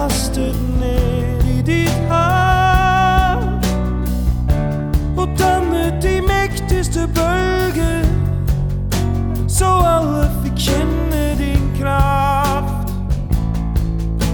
kastet ned i ditt hav og dannet de mektigste bølger